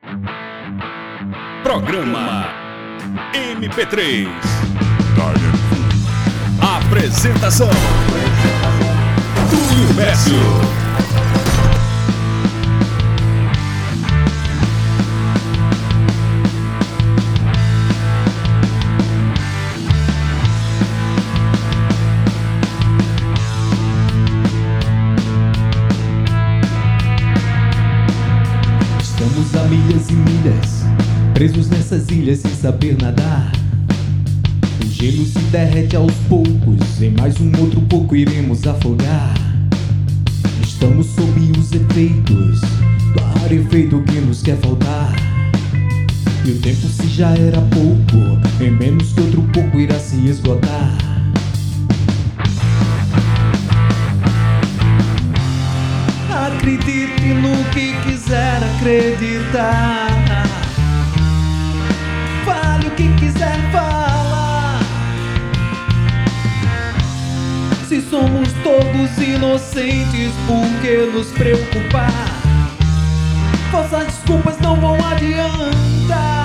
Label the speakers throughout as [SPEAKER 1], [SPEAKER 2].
[SPEAKER 1] Programa MP3. Apresentação: Túlio Mércio.
[SPEAKER 2] Estamos a milhas e milhas, presos nessas ilhas sem saber nadar. O gelo se derrete aos poucos, em mais um outro pouco iremos afogar. Estamos sob os efeitos do rarefeito que nos quer faltar. E o tempo, se já era pouco, em menos que outro pouco irá se esgotar. Acredite no que quiser acreditar. Fale o que quiser falar. Se somos todos inocentes, por que nos preocupar? Falsas desculpas não vão adiantar.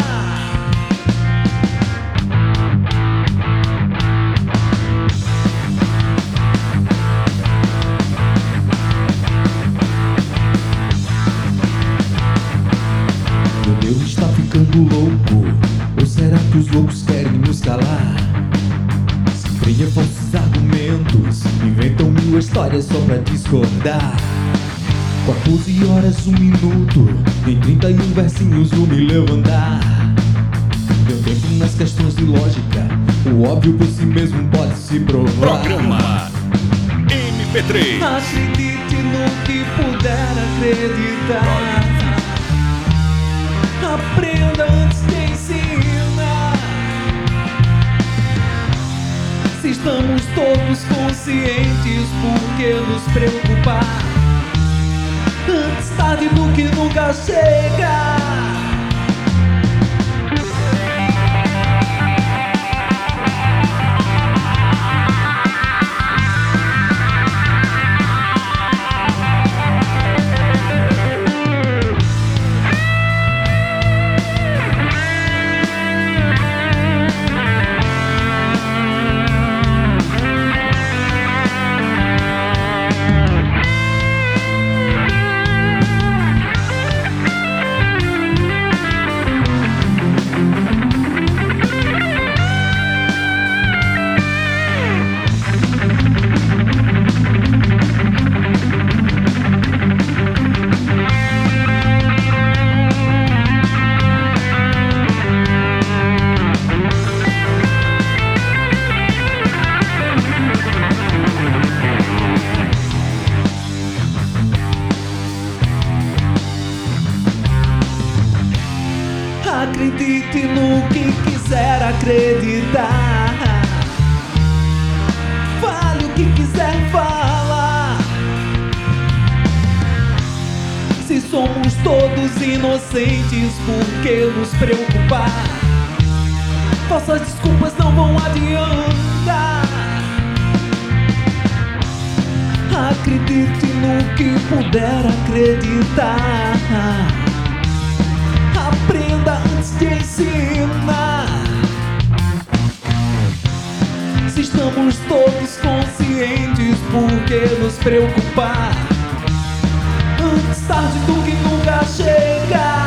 [SPEAKER 2] Meu Deus, está ficando louco. Ou será que os loucos querem nos calar? Se cria falsos argumentos, inventam mil histórias só pra discordar. 14 horas, 1 minuto, em 31 versinhos vou me levantar. Deu tempo nas questões de lógica, o óbvio por si mesmo pode se provar.
[SPEAKER 1] Programa MP3.
[SPEAKER 2] Acredite no que puder acreditar. Aprenda antes de ensinar. Se estamos todos conscientes, por que nos preocupar? Antes tarde do que nunca chega. Acredite no que quiser acreditar. Fale o que quiser falar. Se somos todos inocentes, por que nos preocupar? Falsas desculpas não vão adiantar. Acredite no que puder acreditar. Aprenda antes de ensinar. Se estamos todos conscientes, por que nos preocupar? Antes tarde do que nunca chega.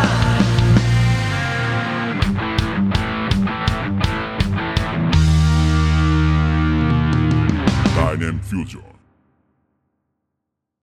[SPEAKER 3] Time and Future.